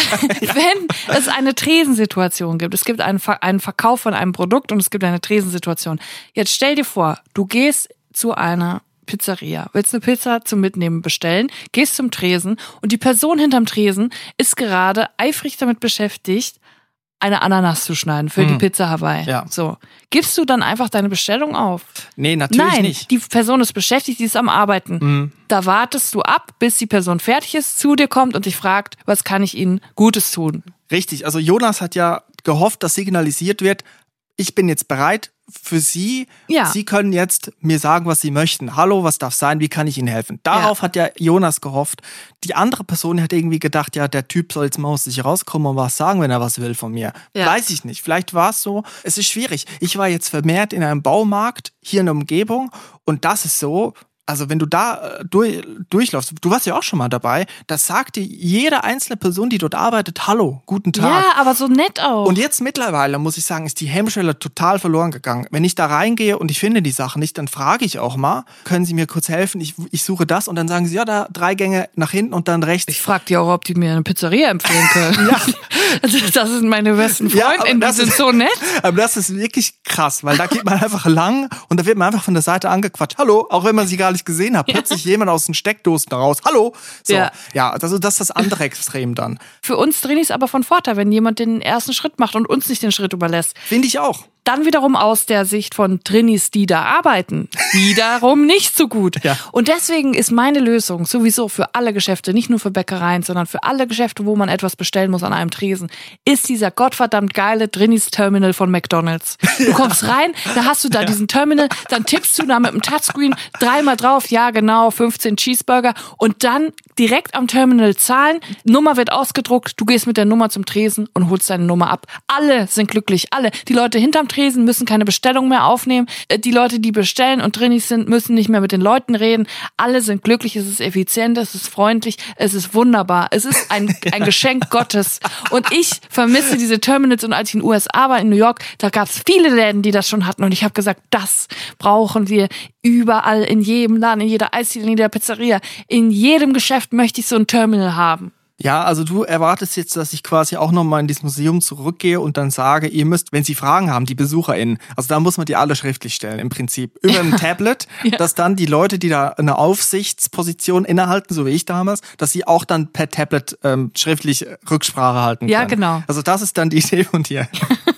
wenn es eine Tresensituation gibt, es gibt einen, einen Verkauf von einem Produkt und es gibt eine Tresensituation. Jetzt stell dir vor, du gehst zu einer Pizzeria, willst eine Pizza zum Mitnehmen bestellen, gehst zum Tresen und die Person hinterm Tresen ist gerade eifrig damit beschäftigt, eine Ananas zu schneiden für hm. die Pizza Hawaii. Ja. So. Gibst du dann einfach deine Bestellung auf? Nee, natürlich Nein, nicht. Die Person ist beschäftigt, die ist am Arbeiten. Mhm. Da wartest du ab, bis die Person fertig ist, zu dir kommt und dich fragt, was kann ich Ihnen Gutes tun? Richtig, also Jonas hat ja gehofft, dass signalisiert wird, ich bin jetzt bereit für Sie. Ja. Sie können jetzt mir sagen, was Sie möchten. Hallo, was darf sein? Wie kann ich Ihnen helfen? Darauf ja. hat ja Jonas gehofft. Die andere Person hat irgendwie gedacht, ja, der Typ soll jetzt mal aus sich rauskommen und was sagen, wenn er was will von mir. Ja. Weiß ich nicht. Vielleicht war es so. Es ist schwierig. Ich war jetzt vermehrt in einem Baumarkt hier in der Umgebung und das ist so. Also wenn du da durch, durchläufst, du warst ja auch schon mal dabei, das sagt dir jede einzelne Person, die dort arbeitet, hallo, guten Tag. Ja, aber so nett auch. Und jetzt mittlerweile, muss ich sagen, ist die Hemmschwelle total verloren gegangen. Wenn ich da reingehe und ich finde die Sachen nicht, dann frage ich auch mal, können Sie mir kurz helfen, ich, ich suche das, und dann sagen sie, ja, da drei Gänge nach hinten und dann rechts. Ich frage die auch, ob die mir eine Pizzeria empfehlen können. Ja. Also das sind meine besten Freundinnen, ja, die sind ist, so nett. Aber das ist wirklich krass, weil da geht man einfach lang und da wird man einfach von der Seite angequatscht. Hallo, auch wenn man sie gar nicht gesehen hat, plötzlich ja. jemand aus den Steckdosen raus. Hallo. So. Ja, ja, also das ist das andere Extrem dann. Für uns Drinis aber von Vorteil, wenn jemand den ersten Schritt macht und uns nicht den Schritt überlässt. Finde ich auch. Dann wiederum aus der Sicht von Drinis, die da arbeiten, wiederum nicht so gut. Ja. Und deswegen ist meine Lösung sowieso für alle Geschäfte, nicht nur für Bäckereien, sondern für alle Geschäfte, wo man etwas bestellen muss an einem Tresen, ist dieser gottverdammt geile Drinis Terminal von McDonald's. Du kommst rein, da hast du da diesen Terminal, dann tippst du da mit dem Touchscreen dreimal drauf, ja genau, fünfzehn Cheeseburger und dann direkt am Terminal zahlen, Nummer wird ausgedruckt, du gehst mit der Nummer zum Tresen und holst deine Nummer ab. Alle sind glücklich, alle. Die Leute hinterm Tresen müssen keine Bestellung mehr aufnehmen, die Leute, die bestellen und Drinis sind, müssen nicht mehr mit den Leuten reden. Alle sind glücklich, es ist effizient, es ist freundlich, es ist wunderbar. Es ist ein, ein Geschenk Gottes. Und ich vermisse diese Terminals und als ich in den U S A war, in New York, da gab es viele Läden, die das schon hatten und ich habe gesagt, das brauchen wir überall, in jedem Laden, in jeder Eisdiele, in jeder Pizzeria, in jedem Geschäft möchte ich so ein Terminal haben. Ja, also du erwartest jetzt, dass ich quasi auch nochmal in dieses Museum zurückgehe und dann sage, ihr müsst, wenn sie Fragen haben, die BesucherInnen, also da muss man die alle schriftlich stellen im Prinzip. Über ein Tablet, ja. Dass dann die Leute, die da eine Aufsichtsposition innehalten, so wie ich damals, dass sie auch dann per Tablet ähm, schriftlich Rücksprache halten können. Ja, genau. Also das ist dann die Idee von dir.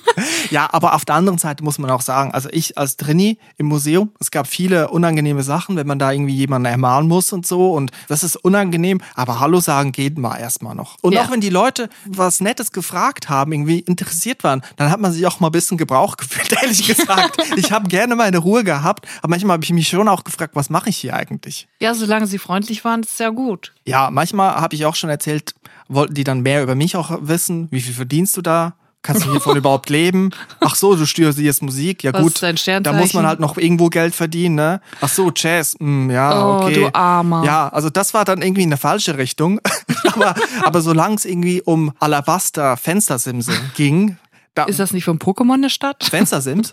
Ja, aber auf der anderen Seite muss man auch sagen, also ich als Drini im Museum, es gab viele unangenehme Sachen, wenn man da irgendwie jemanden ermahnen muss und so und das ist unangenehm, aber Hallo sagen geht mal erstmal noch. Und ja. Auch wenn die Leute was Nettes gefragt haben, irgendwie interessiert waren, dann hat man sich auch mal ein bisschen Gebrauch gefühlt, ehrlich gesagt. Ich habe gerne meine Ruhe gehabt, aber manchmal habe ich mich schon auch gefragt, was mache ich hier eigentlich? Ja, solange sie freundlich waren, ist es ja gut. Ja, manchmal habe ich auch schon erzählt, wollten die dann mehr über mich auch wissen, wie viel verdienst du da? Kannst du hiervon überhaupt leben? Ach so, du studierst Musik. Ja Was gut, ist dein Sternzeichen? Da muss man halt noch irgendwo Geld verdienen, ne? Ach so, Jazz, hm, ja, oh, okay. du Armer. Ja, also das war dann irgendwie in eine falsche Richtung. aber aber solange es irgendwie um Alabaster Fenstersimse ging. Da ist das nicht vom Pokémon eine Stadt? Fenstersims?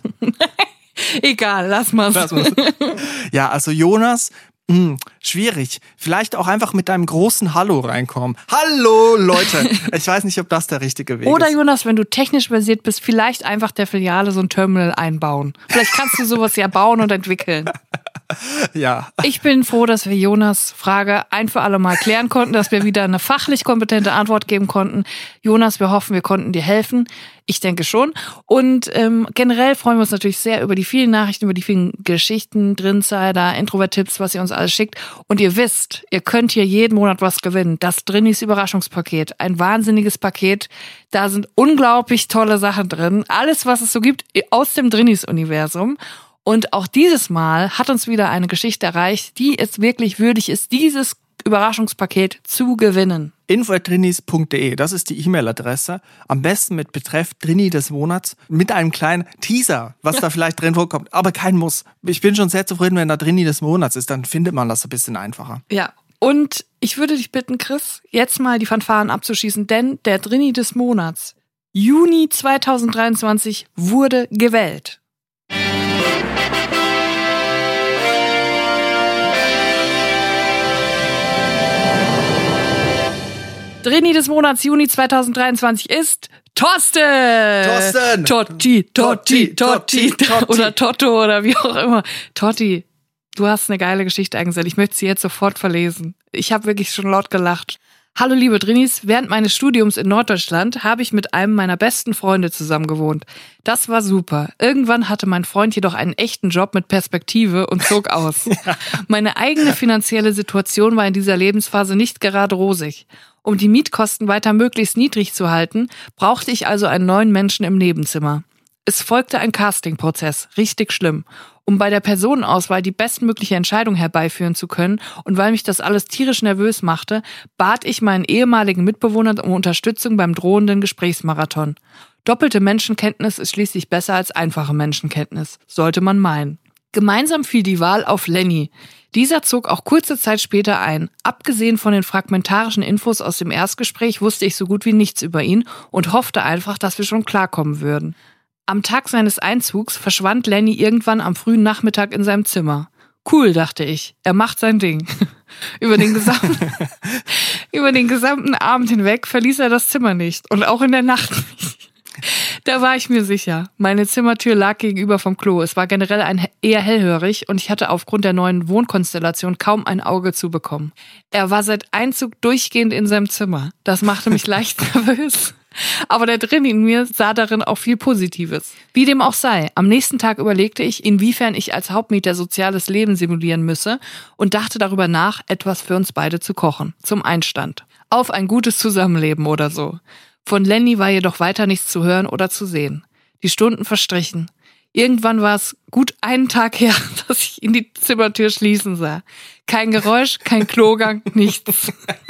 Egal, lass mal's. Lass mal's. Ja, also Jonas... Hm, schwierig. Vielleicht auch einfach mit deinem großen Hallo reinkommen. Hallo, Leute. Ich weiß nicht, ob das der richtige Weg Oder ist. Jonas, wenn du technisch versiert bist, vielleicht einfach der Filiale so ein Terminal einbauen. Vielleicht kannst du sowas ja bauen und entwickeln. Ja. Ich bin froh, dass wir Jonas' Frage ein für alle Mal klären konnten, dass wir wieder eine fachlich kompetente Antwort geben konnten. Jonas, wir hoffen, wir konnten dir helfen. Ich denke schon. Und ähm, generell freuen wir uns natürlich sehr über die vielen Nachrichten, über die vielen Geschichten, Drinsider, Introvert-Tipps, was ihr uns alles schickt. Und ihr wisst, ihr könnt hier jeden Monat was gewinnen. Das Drinis Überraschungspaket. Ein wahnsinniges Paket. Da sind unglaublich tolle Sachen drin. Alles, was es so gibt aus dem Drinis-Universum. Und auch dieses Mal hat uns wieder eine Geschichte erreicht, die es wirklich würdig ist, dieses Überraschungspaket zu gewinnen. info at drinis punkt de, das ist die E-Mail-Adresse. Am besten mit Betreff Drini des Monats, mit einem kleinen Teaser, was da vielleicht drin vorkommt. Aber kein Muss. Ich bin schon sehr zufrieden, wenn da Drini des Monats ist, dann findet man das ein bisschen einfacher. Ja, und ich würde dich bitten, Chris, jetzt mal die Fanfaren abzuschießen, denn der Drini des Monats, Juni zweitausenddreiundzwanzig, wurde gewählt. Drini des Monats Juni zweitausenddreiundzwanzig ist Thorsten! Thorsten! Totti, Totti, Totti, Totti. oder Totto oder wie auch immer. Totti, du hast eine geile Geschichte eingesendet. Ich möchte sie jetzt sofort verlesen. Ich habe wirklich schon laut gelacht. Hallo liebe Drinis, während meines Studiums in Norddeutschland habe ich mit einem meiner besten Freunde zusammen gewohnt. Das war super. Irgendwann hatte mein Freund jedoch einen echten Job mit Perspektive und zog aus. Ja. Meine eigene finanzielle Situation war in dieser Lebensphase nicht gerade rosig. Um die Mietkosten weiter möglichst niedrig zu halten, brauchte ich also einen neuen Menschen im Nebenzimmer. Es folgte ein Castingprozess, richtig schlimm. Um bei der Personenauswahl die bestmögliche Entscheidung herbeiführen zu können und weil mich das alles tierisch nervös machte, bat ich meinen ehemaligen Mitbewohner um Unterstützung beim drohenden Gesprächsmarathon. Doppelte Menschenkenntnis ist schließlich besser als einfache Menschenkenntnis, sollte man meinen. Gemeinsam fiel die Wahl auf Lenny. Dieser zog auch kurze Zeit später ein. Abgesehen von den fragmentarischen Infos aus dem Erstgespräch wusste ich so gut wie nichts über ihn und hoffte einfach, dass wir schon klarkommen würden. Am Tag seines Einzugs verschwand Lenny irgendwann am frühen Nachmittag in seinem Zimmer. Cool, dachte ich. Er macht sein Ding. Über den gesamten, über den gesamten Abend hinweg verließ er das Zimmer nicht und auch in der Nacht nicht. Da war ich mir sicher. Meine Zimmertür lag gegenüber vom Klo. Es war generell ein eher hellhörig und ich hatte aufgrund der neuen Wohnkonstellation kaum ein Auge zu bekommen. Er war seit Einzug durchgehend in seinem Zimmer. Das machte mich leicht nervös. Aber der drin in mir sah darin auch viel Positives. Wie dem auch sei, am nächsten Tag überlegte ich, inwiefern ich als Hauptmieter soziales Leben simulieren müsse und dachte darüber nach, etwas für uns beide zu kochen. Zum Einstand. Auf ein gutes Zusammenleben oder so. Von Lenny war jedoch weiter nichts zu hören oder zu sehen. Die Stunden verstrichen. Irgendwann war es gut einen Tag her, dass ich in die Zimmertür schließen sah. Kein Geräusch, kein Klogang, nichts.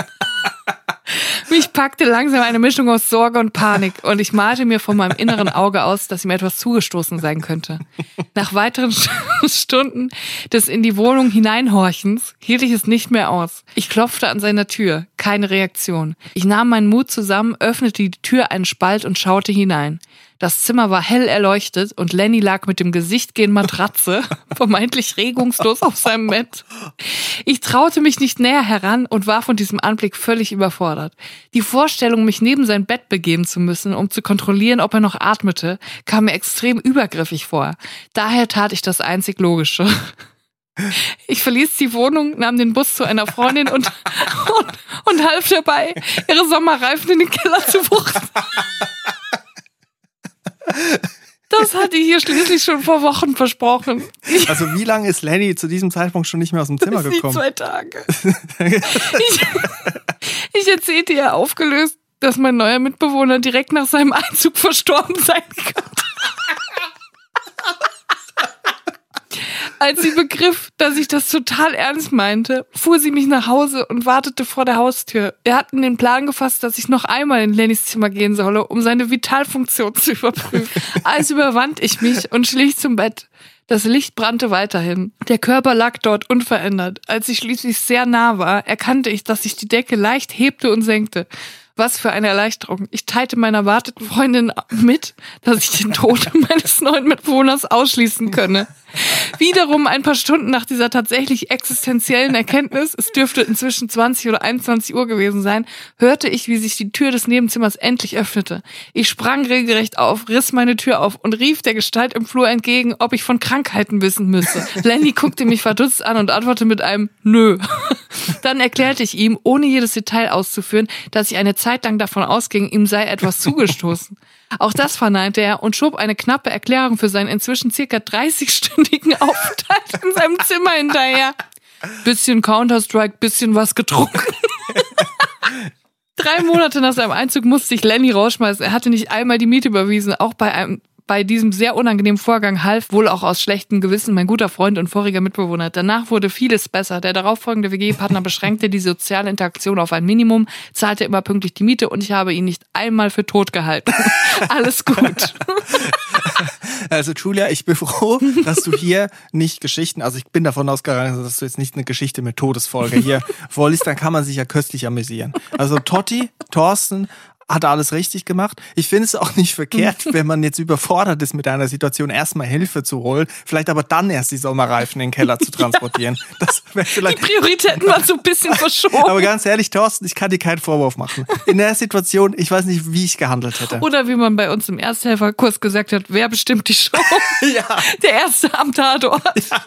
Mich packte langsam eine Mischung aus Sorge und Panik und ich malte mir von meinem inneren Auge aus, dass ihm etwas zugestoßen sein könnte. Nach weiteren Stunden des in die Wohnung hineinhorchens hielt ich es nicht mehr aus. Ich klopfte an seiner Tür, keine Reaktion. Ich nahm meinen Mut zusammen, öffnete die Tür einen Spalt und schaute hinein. Das Zimmer war hell erleuchtet und Lenny lag mit dem Gesicht gegen Matratze, vermeintlich regungslos auf seinem Bett. Ich traute mich nicht näher heran und war von diesem Anblick völlig überfordert. Die Vorstellung, mich neben sein Bett begeben zu müssen, um zu kontrollieren, ob er noch atmete, kam mir extrem übergriffig vor. Daher tat ich das einzig Logische. Ich verließ die Wohnung, nahm den Bus zu einer Freundin und, und, und half dabei, ihre Sommerreifen in den Keller zu wuchten. Das hatte ich ihr schließlich schon vor Wochen versprochen. Also wie lange ist Lenny zu diesem Zeitpunkt schon nicht mehr aus dem Zimmer gekommen? Zwei Tage. ich, ich erzählte ihr aufgelöst, dass mein neuer Mitbewohner direkt nach seinem Einzug verstorben sein könnte. Als sie begriff, dass ich das total ernst meinte, fuhr sie mich nach Hause und wartete vor der Haustür. Wir hatten den Plan gefasst, dass ich noch einmal in Lennys Zimmer gehen solle, um seine Vitalfunktion zu überprüfen. Also überwand ich mich und schlich zum Bett. Das Licht brannte weiterhin. Der Körper lag dort unverändert. Als ich schließlich sehr nah war, erkannte ich, dass sich die Decke leicht hebte und senkte. Was für eine Erleichterung. Ich teilte meiner wartenden Freundin mit, dass ich den Tod meines neuen Mitbewohners ausschließen könne. Wiederum ein paar Stunden nach dieser tatsächlich existenziellen Erkenntnis, es dürfte inzwischen zwanzig oder einundzwanzig Uhr gewesen sein, hörte ich, wie sich die Tür des Nebenzimmers endlich öffnete. Ich sprang regelrecht auf, riss meine Tür auf und rief der Gestalt im Flur entgegen, ob ich von Krankheiten wissen müsse. Lenny guckte mich verdutzt an und antwortete mit einem Nö. Dann erklärte ich ihm, ohne jedes Detail auszuführen, dass ich eine Zeit lang davon ausging, ihm sei etwas zugestoßen. Auch das verneinte er und schob eine knappe Erklärung für seinen inzwischen circa dreißigstündigen Aufenthalt in seinem Zimmer hinterher. Bisschen Counter-Strike, bisschen was getrunken. Drei Monate nach seinem Einzug musste ich Lenny rausschmeißen. Er hatte nicht einmal die Miete überwiesen, auch bei einem Bei diesem sehr unangenehmen Vorgang half, wohl auch aus schlechtem Gewissen, mein guter Freund und voriger Mitbewohner. Danach wurde vieles besser. Der darauffolgende W G-Partner beschränkte die soziale Interaktion auf ein Minimum, zahlte immer pünktlich die Miete und ich habe ihn nicht einmal für tot gehalten. Alles gut. Also Julia, ich bin froh, dass du hier nicht Geschichten, also ich bin davon ausgegangen, dass du jetzt nicht eine Geschichte mit Todesfolge hier vorliest, dann kann man sich ja köstlich amüsieren. Also Totti, Thorsten, hat alles richtig gemacht. Ich finde es auch nicht verkehrt, wenn man jetzt überfordert ist mit einer Situation, erstmal Hilfe zu holen, vielleicht aber dann erst die Sommerreifen in den Keller zu transportieren. Ja. Das wäre vielleicht. Die Prioritäten waren so ein bisschen verschoben. Aber ganz ehrlich, Thorsten, ich kann dir keinen Vorwurf machen. In der Situation, ich weiß nicht, wie ich gehandelt hätte. Oder wie man bei uns im Ersthelferkurs gesagt hat, wer bestimmt die Show? Ja. Der Erste am Tatort. Ja.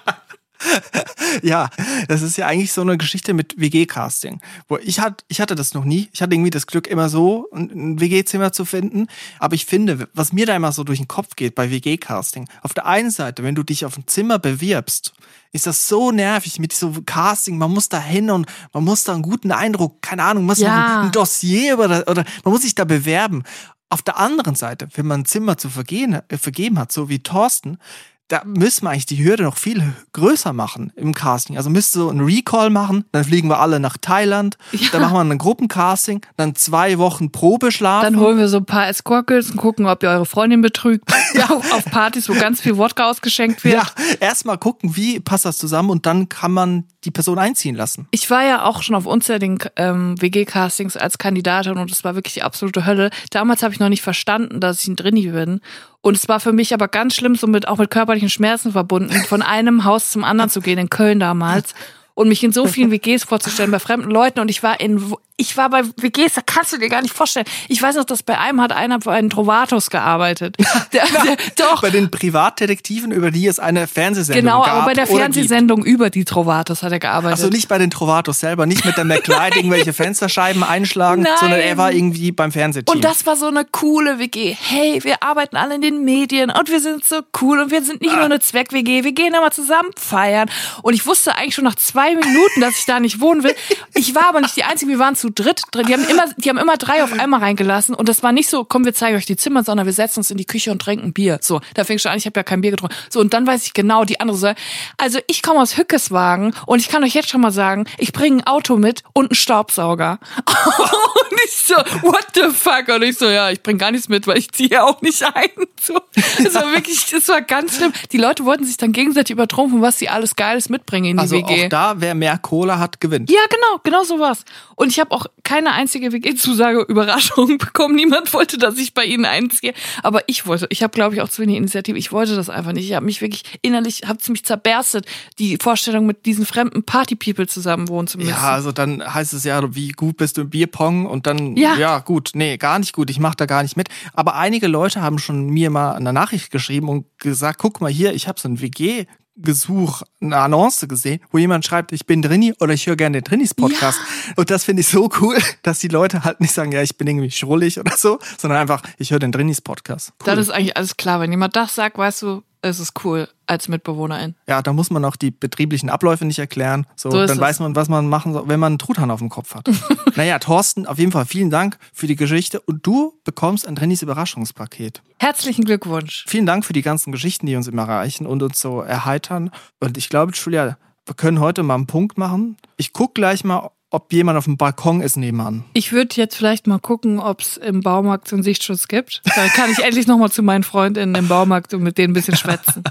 Ja, das ist ja eigentlich so eine Geschichte mit W G-Casting. Wo ich, hat, ich hatte das noch nie. Ich hatte irgendwie das Glück, immer so ein W G-Zimmer zu finden. Aber ich finde, was mir da immer so durch den Kopf geht bei W G-Casting, auf der einen Seite, wenn du dich auf ein Zimmer bewirbst, ist das so nervig mit so Casting. Man muss da hin und man muss da einen guten Eindruck, keine Ahnung, muss ja. ein Dossier oder, oder man muss sich da bewerben. Auf der anderen Seite, wenn man ein Zimmer zu vergehen, äh, vergeben hat, so wie Thorsten, da müssen wir eigentlich die Hürde noch viel größer machen im Casting. Also müsst so einen Recall machen, dann fliegen wir alle nach Thailand, ja. Dann machen wir ein Gruppencasting, dann zwei Wochen Probe schlafen. Dann holen wir so ein paar Escort-Girls und gucken, ob ihr eure Freundin betrügt. Ja. Auf Partys, wo ganz viel Wodka ausgeschenkt wird. Ja, erstmal gucken, wie passt das zusammen und dann kann man die Person einziehen lassen. Ich war ja auch schon auf unzähligen ähm, W G-Castings als Kandidatin und es war wirklich die absolute Hölle. Damals habe ich noch nicht verstanden, dass ich ein Drinni bin. Und es war für mich aber ganz schlimm, so mit, auch mit körperlichen Schmerzen verbunden, von einem Haus zum anderen zu gehen, in Köln damals. Und mich in so vielen W Gs vorzustellen, bei fremden Leuten. Und ich war in ich war bei W Gs, da kannst du dir gar nicht vorstellen. Ich weiß noch, dass bei einem hat einer bei einen Trovatos gearbeitet. Der, der, doch. Bei den Privatdetektiven, über die es eine Fernsehsendung genau, gab. Genau, aber bei der Fernsehsendung gibt. über die Trovatos hat er gearbeitet. Also nicht bei den Trovatos selber, nicht mit der McLeod irgendwelche Fensterscheiben einschlagen, Nein. sondern er war irgendwie beim Fernsehteam. Und das war so eine coole W G. Hey, wir arbeiten alle in den Medien und wir sind so cool und wir sind nicht ah. nur eine Zweck-W G, wir gehen immer zusammen feiern. Und ich wusste eigentlich schon nach zwei Minuten, dass ich da nicht wohnen will. Ich war aber nicht die Einzige, wir waren zu dritt. Die haben immer, die haben immer drei auf einmal reingelassen und das war nicht so, komm, wir zeigen euch die Zimmer, sondern wir setzen uns in die Küche und trinken Bier. So, da fing schon an, ich habe ja kein Bier getrunken. So, und dann weiß ich genau, die andere so, also ich komme aus Hückeswagen und ich kann euch jetzt schon mal sagen, ich bringe ein Auto mit und einen Staubsauger. Und ich so, what the fuck? Und ich so, ja, ich bringe gar nichts mit, weil ich ziehe auch nicht ein. So, das war wirklich, das war ganz schlimm. Die Leute wollten sich dann gegenseitig übertrumpfen, was sie alles Geiles mitbringen in die also W G. Auch da, wer mehr Cola hat, gewinnt. Ja, genau, genau sowas. Und ich habe auch keine einzige W G-Zusage, Überraschung bekommen. Niemand wollte, dass ich bei ihnen einziehe. Aber ich wollte, ich habe, glaube ich, auch zu wenig Initiative. Ich wollte das einfach nicht. Ich habe mich wirklich innerlich, habe es mich zerberstet, die Vorstellung, mit diesen fremden Party-People zusammen wohnen zu müssen. Ja, also dann heißt es ja, wie gut bist du im Bierpong? Und dann, ja, ja gut, nee, gar nicht gut. Ich mache da gar nicht mit. Aber einige Leute haben schon mir mal eine Nachricht geschrieben und gesagt, guck mal hier, ich habe so ein W G Gesuch, eine Annonce gesehen, wo jemand schreibt, ich bin Drini oder ich höre gerne den Drinis-Podcast. Ja. Und das finde ich so cool, dass die Leute halt nicht sagen, ja, ich bin irgendwie schrullig oder so, sondern einfach, ich höre den Drinis-Podcast. Cool. Dann ist eigentlich alles klar. Wenn jemand das sagt, weißt du, es ist cool als Mitbewohnerin. Ja, da muss man auch die betrieblichen Abläufe nicht erklären. So, so dann es. weiß man, was man machen soll, wenn man einen Truthahn auf dem Kopf hat. Naja, Thorsten, auf jeden Fall vielen Dank für die Geschichte und du bekommst ein Drinis Überraschungspaket. Herzlichen Glückwunsch. Vielen Dank für die ganzen Geschichten, die uns immer erreichen und uns so erheitern. Und ich glaube, Julia, wir können heute mal einen Punkt machen. Ich gucke gleich mal, ob jemand auf dem Balkon ist nebenan. Ich würde jetzt vielleicht mal gucken, ob es im Baumarkt so einen Sichtschutz gibt. Dann kann ich endlich nochmal zu meinen Freundinnen im Baumarkt und mit denen ein bisschen schwätzen.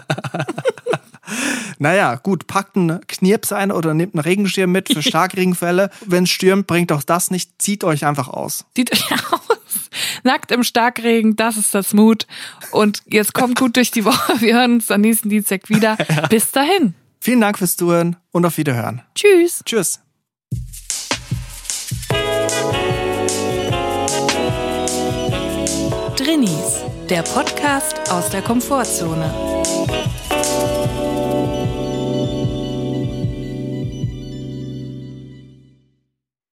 Naja, gut, packt einen Knirps ein oder nehmt einen Regenschirm mit für Starkregenfälle. Wenn es stürmt, bringt auch das nicht. Zieht euch einfach aus. Zieht euch aus. Nackt im Starkregen, das ist das Mut. Und jetzt kommt gut durch die Woche. Wir hören uns am nächsten Dienstag wieder. Ja. Bis dahin. Vielen Dank fürs Zuhören und auf Wiederhören. Tschüss. Tschüss. Drinis, der Podcast aus der Komfortzone.